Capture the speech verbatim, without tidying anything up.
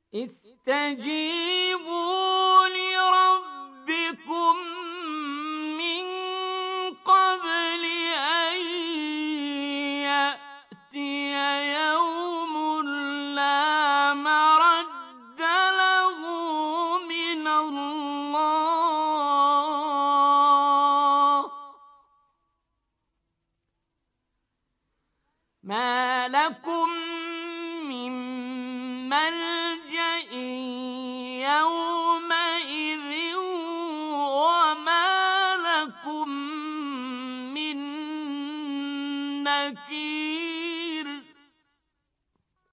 اسْتَجِيبُوا لِرَبِّكُم مِّن قَبْلِ أَن يَأْتِيَ يَوْمٌ لَّا مَرَدَّ لَهُ مِنَ اللَّهِ ۚ مَا لَكُم مِّن مَّلْجَإٍ يَوْمَئِذٍ